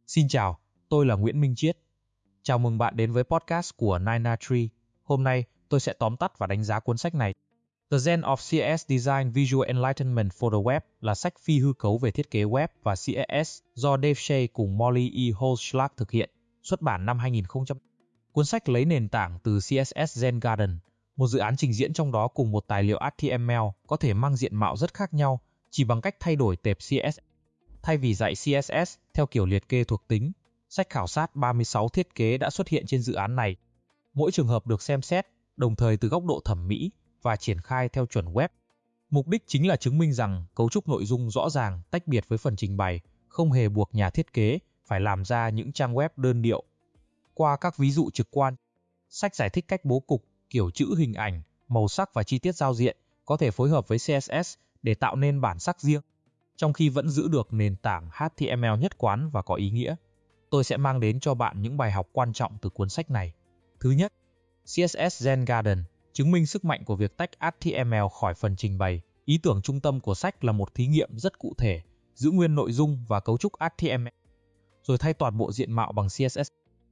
Xin chào, tôi là Nguyễn Minh Chiết. Chào mừng bạn đến với podcast của Nina Tree. Hôm nay, tôi sẽ tóm tắt và đánh giá cuốn sách này. The Zen of CSS Design Visual Enlightenment for the Web là sách phi hư cấu về thiết kế web và CSS do Dave Shea cùng Molly E. Holzschlag thực hiện, xuất bản năm 2000. Cuốn sách lấy nền tảng từ CSS Zen Garden, một dự án trình diễn trong đó cùng một tài liệu HTML có thể mang diện mạo rất khác nhau chỉ bằng cách thay đổi tệp CSS. Thay vì dạy CSS theo kiểu liệt kê thuộc tính, sách khảo sát 36 thiết kế đã xuất hiện trên dự án này. Mỗi trường hợp được xem xét, đồng thời từ góc độ thẩm mỹ và triển khai theo chuẩn web. Mục đích chính là chứng minh rằng cấu trúc nội dung rõ ràng, tách biệt với phần trình bày, không hề buộc nhà thiết kế phải làm ra những trang web đơn điệu. Qua các ví dụ trực quan, sách giải thích cách bố cục, kiểu chữ hình ảnh, màu sắc và chi tiết giao diện có thể phối hợp với CSS để tạo nên bản sắc riêng, trong khi vẫn giữ được nền tảng HTML nhất quán và có ý nghĩa. Tôi sẽ mang đến cho bạn những bài học quan trọng từ cuốn sách này. Thứ nhất, CSS Zen Garden chứng minh sức mạnh của việc tách HTML khỏi phần trình bày. Ý tưởng trung tâm của sách là một thí nghiệm rất cụ thể, giữ nguyên nội dung và cấu trúc HTML, rồi thay toàn bộ diện mạo bằng CSS.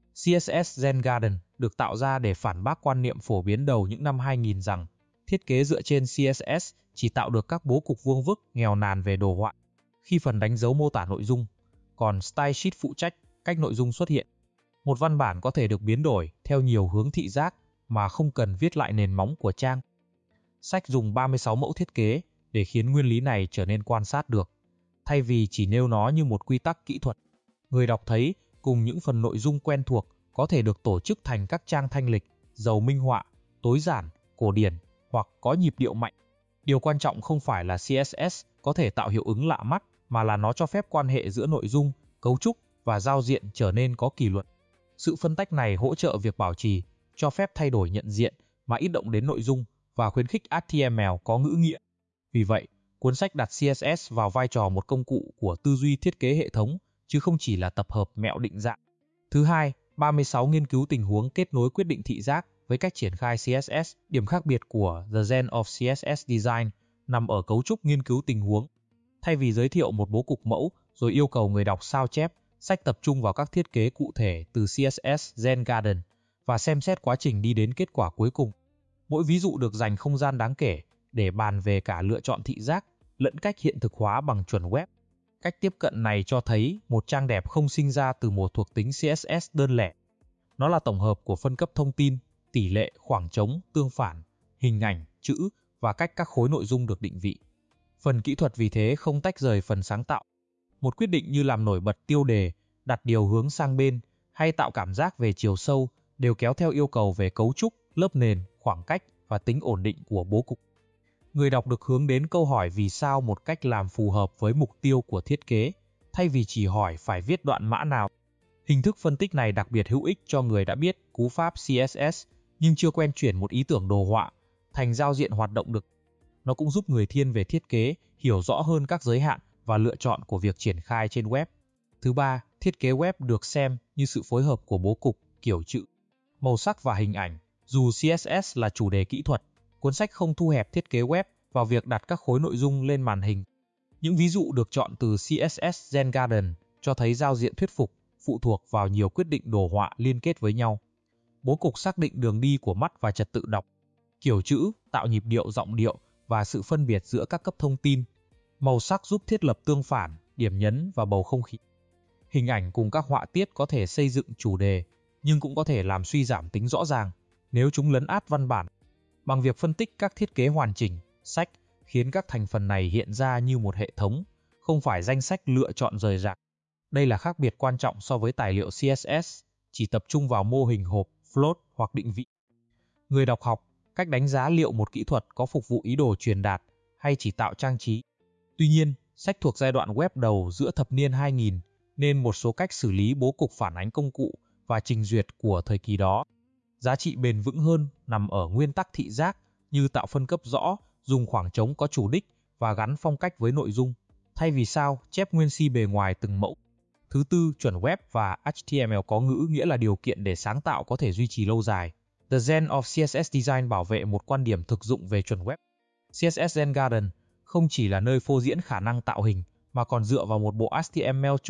CSS Zen Garden được tạo ra để phản bác quan niệm phổ biến đầu những năm 2000 rằng thiết kế dựa trên CSS chỉ tạo được các bố cục vuông vức, nghèo nàn về đồ họa, khi phần đánh dấu mô tả nội dung, còn Style Sheet phụ trách cách nội dung xuất hiện. Một văn bản có thể được biến đổi theo nhiều hướng thị giác mà không cần viết lại nền móng của trang. Sách dùng 36 mẫu thiết kế để khiến nguyên lý này trở nên quan sát được, thay vì chỉ nêu nó như một quy tắc kỹ thuật. Người đọc thấy cùng những phần nội dung quen thuộc có thể được tổ chức thành các trang thanh lịch, giàu minh họa, tối giản, cổ điển hoặc có nhịp điệu mạnh. Điều quan trọng không phải là CSS có thể tạo hiệu ứng lạ mắt, mà là nó cho phép quan hệ giữa nội dung, cấu trúc và giao diện trở nên có kỷ luật. Sự phân tách này hỗ trợ việc bảo trì, cho phép thay đổi nhận diện mà ít động đến nội dung và khuyến khích HTML có ngữ nghĩa. Vì vậy, cuốn sách đặt CSS vào vai trò một công cụ của tư duy thiết kế hệ thống, chứ không chỉ là tập hợp mẹo định dạng. Thứ hai, 36 nghiên cứu tình huống kết nối quyết định thị giác với cách triển khai CSS. Điểm khác biệt của The Zen of CSS Design nằm ở cấu trúc nghiên cứu tình huống. Thay vì giới thiệu một bố cục mẫu rồi yêu cầu người đọc sao chép, sách tập trung vào các thiết kế cụ thể từ CSS Zen Garden và xem xét quá trình đi đến kết quả cuối cùng. Mỗi ví dụ được dành không gian đáng kể để bàn về cả lựa chọn thị giác lẫn cách hiện thực hóa bằng chuẩn web. Cách tiếp cận này cho thấy một trang đẹp không sinh ra từ một thuộc tính CSS đơn lẻ. Nó là tổng hợp của phân cấp thông tin, tỷ lệ, khoảng trống, tương phản, hình ảnh, chữ và cách các khối nội dung được định vị. Phần kỹ thuật vì thế không tách rời phần sáng tạo. Một quyết định như làm nổi bật tiêu đề, đặt điều hướng sang bên hay tạo cảm giác về chiều sâu đều kéo theo yêu cầu về cấu trúc, lớp nền, khoảng cách và tính ổn định của bố cục. Người đọc được hướng đến câu hỏi vì sao một cách làm phù hợp với mục tiêu của thiết kế, thay vì chỉ hỏi phải viết đoạn mã nào. Hình thức phân tích này đặc biệt hữu ích cho người đã biết cú pháp CSS nhưng chưa quen chuyển một ý tưởng đồ họa thành giao diện hoạt động được. Nó cũng giúp người thiên về thiết kế hiểu rõ hơn các giới hạn và lựa chọn của việc triển khai trên web. Thứ ba, thiết kế web được xem như sự phối hợp của bố cục, kiểu chữ, màu sắc và hình ảnh. Dù CSS là chủ đề kỹ thuật, cuốn sách không thu hẹp thiết kế web vào việc đặt các khối nội dung lên màn hình. Những ví dụ được chọn từ CSS Zen Garden cho thấy giao diện thuyết phục phụ thuộc vào nhiều quyết định đồ họa liên kết với nhau. Bố cục xác định đường đi của mắt và trật tự đọc. Kiểu chữ tạo nhịp điệu, giọng điệu và sự phân biệt giữa các cấp thông tin. Màu sắc giúp thiết lập tương phản, điểm nhấn và bầu không khí. Hình ảnh cùng các họa tiết có thể xây dựng chủ đề, nhưng cũng có thể làm suy giảm tính rõ ràng nếu chúng lấn át văn bản. Bằng việc phân tích các thiết kế hoàn chỉnh, sách khiến các thành phần này hiện ra như một hệ thống, không phải danh sách lựa chọn rời rạc. Đây là khác biệt quan trọng so với tài liệu CSS, chỉ tập trung vào mô hình hộp, float hoặc định vị. Người đọc học cách đánh giá liệu một kỹ thuật có phục vụ ý đồ truyền đạt hay chỉ tạo trang trí. Tuy nhiên, sách thuộc giai đoạn web đầu giữa thập niên 2000 nên một số cách xử lý bố cục phản ánh công cụ và trình duyệt của thời kỳ đó. Giá trị bền vững hơn nằm ở nguyên tắc thị giác như tạo phân cấp rõ, dùng khoảng trống có chủ đích và gắn phong cách với nội dung, thay vì sao chép nguyên si bề ngoài từng mẫu. Thứ tư, chuẩn web và HTML có ngữ nghĩa là điều kiện để sáng tạo có thể duy trì lâu dài. The Zen of CSS Design bảo vệ một quan điểm thực dụng về chuẩn web. CSS Zen Garden không chỉ là nơi phô diễn khả năng tạo hình, mà còn dựa vào một bộ HTML chung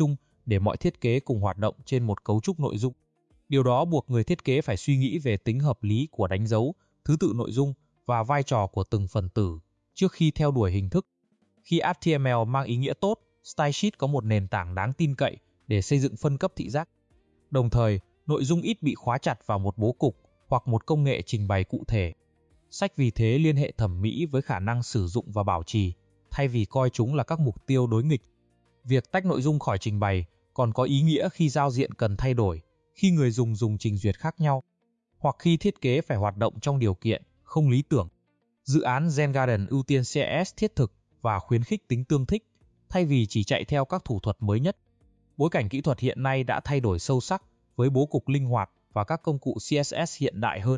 để mọi thiết kế cùng hoạt động trên một cấu trúc nội dung. Điều đó buộc người thiết kế phải suy nghĩ về tính hợp lý của đánh dấu, thứ tự nội dung và vai trò của từng phần tử trước khi theo đuổi hình thức. Khi HTML mang ý nghĩa tốt, Stylesheet có một nền tảng đáng tin cậy để xây dựng phân cấp thị giác. Đồng thời, nội dung ít bị khóa chặt vào một bố cục hoặc một công nghệ trình bày cụ thể. Sách vì thế liên hệ thẩm mỹ với khả năng sử dụng và bảo trì, thay vì coi chúng là các mục tiêu đối nghịch. Việc tách nội dung khỏi trình bày còn có ý nghĩa khi giao diện cần thay đổi, khi người dùng dùng trình duyệt khác nhau, hoặc khi thiết kế phải hoạt động trong điều kiện không lý tưởng. Dự án Zen Garden ưu tiên CSS thiết thực và khuyến khích tính tương thích, thay vì chỉ chạy theo các thủ thuật mới nhất. Bối cảnh kỹ thuật hiện nay đã thay đổi sâu sắc với bố cục linh hoạt và các công cụ CSS hiện đại hơn.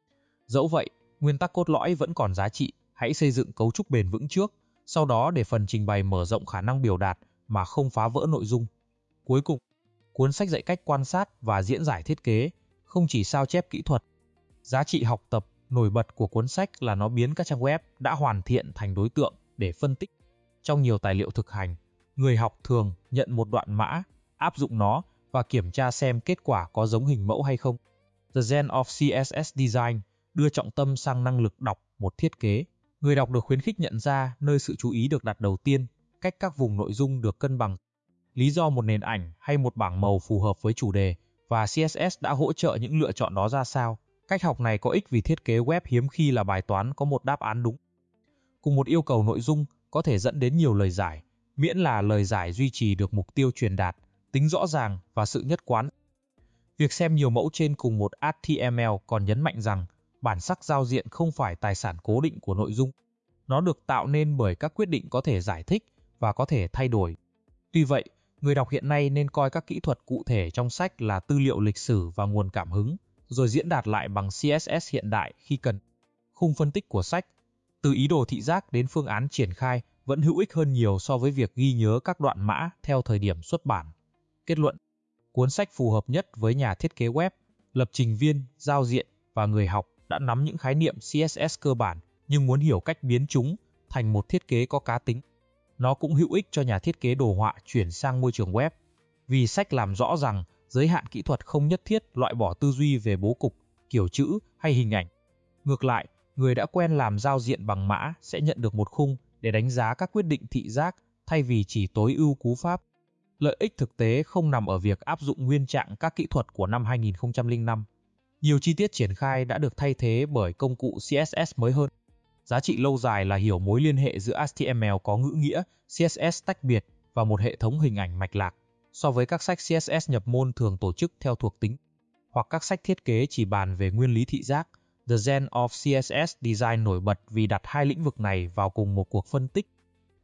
Dẫu vậy, nguyên tắc cốt lõi vẫn còn giá trị, hãy xây dựng cấu trúc bền vững trước, sau đó để phần trình bày mở rộng khả năng biểu đạt mà không phá vỡ nội dung. Cuối cùng, cuốn sách dạy cách quan sát và diễn giải thiết kế, không chỉ sao chép kỹ thuật. Giá trị học tập nổi bật của cuốn sách là nó biến các trang web đã hoàn thiện thành đối tượng để phân tích. Trong nhiều tài liệu thực hành, người học thường nhận một đoạn mã, áp dụng nó và kiểm tra xem kết quả có giống hình mẫu hay không. The Zen of CSS Design đưa trọng tâm sang năng lực đọc một thiết kế. Người đọc được khuyến khích nhận ra nơi sự chú ý được đặt đầu tiên, cách các vùng nội dung được cân bằng, lý do một nền ảnh hay một bảng màu phù hợp với chủ đề, và CSS đã hỗ trợ những lựa chọn đó ra sao. Cách học này có ích vì thiết kế web hiếm khi là bài toán có một đáp án đúng. Cùng một yêu cầu nội dung có thể dẫn đến nhiều lời giải, miễn là lời giải duy trì được mục tiêu truyền đạt, tính rõ ràng và sự nhất quán. Việc xem nhiều mẫu trên cùng một HTML còn nhấn mạnh rằng bản sắc giao diện không phải tài sản cố định của nội dung. Nó được tạo nên bởi các quyết định có thể giải thích và có thể thay đổi. Tuy vậy, người đọc hiện nay nên coi các kỹ thuật cụ thể trong sách là tư liệu lịch sử và nguồn cảm hứng, rồi diễn đạt lại bằng CSS hiện đại khi cần. Khung phân tích của sách, từ ý đồ thị giác đến phương án triển khai, vẫn hữu ích hơn nhiều so với việc ghi nhớ các đoạn mã theo thời điểm xuất bản. Kết luận, cuốn sách phù hợp nhất với nhà thiết kế web, lập trình viên, giao diện và người học đã nắm những khái niệm CSS cơ bản nhưng muốn hiểu cách biến chúng thành một thiết kế có cá tính. Nó cũng hữu ích cho nhà thiết kế đồ họa chuyển sang môi trường web, vì sách làm rõ rằng giới hạn kỹ thuật không nhất thiết loại bỏ tư duy về bố cục, kiểu chữ hay hình ảnh. Ngược lại, người đã quen làm giao diện bằng mã sẽ nhận được một khung để đánh giá các quyết định thị giác thay vì chỉ tối ưu cú pháp. Lợi ích thực tế không nằm ở việc áp dụng nguyên trạng các kỹ thuật của năm 2005. Nhiều chi tiết triển khai đã được thay thế bởi công cụ CSS mới hơn. Giá trị lâu dài là hiểu mối liên hệ giữa HTML có ngữ nghĩa, CSS tách biệt và một hệ thống hình ảnh mạch lạc, so với các sách CSS nhập môn thường tổ chức theo thuộc tính, hoặc các sách thiết kế chỉ bàn về nguyên lý thị giác. The Zen of CSS Design nổi bật vì đặt hai lĩnh vực này vào cùng một cuộc phân tích.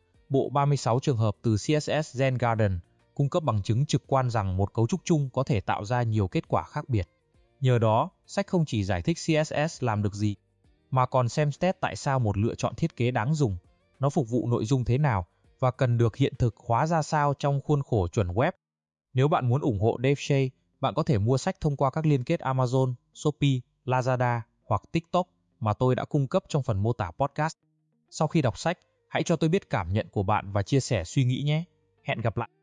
Bộ 36 trường hợp từ CSS Zen Garden cung cấp bằng chứng trực quan rằng một cấu trúc chung có thể tạo ra nhiều kết quả khác biệt. Nhờ đó, sách không chỉ giải thích CSS làm được gì, mà còn xem xét tại sao một lựa chọn thiết kế đáng dùng, nó phục vụ nội dung thế nào và cần được hiện thực hóa ra sao trong khuôn khổ chuẩn web. Nếu bạn muốn ủng hộ Dave Shea, bạn có thể mua sách thông qua các liên kết Amazon, Shopee, Lazada hoặc TikTok mà tôi đã cung cấp trong phần mô tả podcast. Sau khi đọc sách, hãy cho tôi biết cảm nhận của bạn và chia sẻ suy nghĩ nhé. Hẹn gặp lại!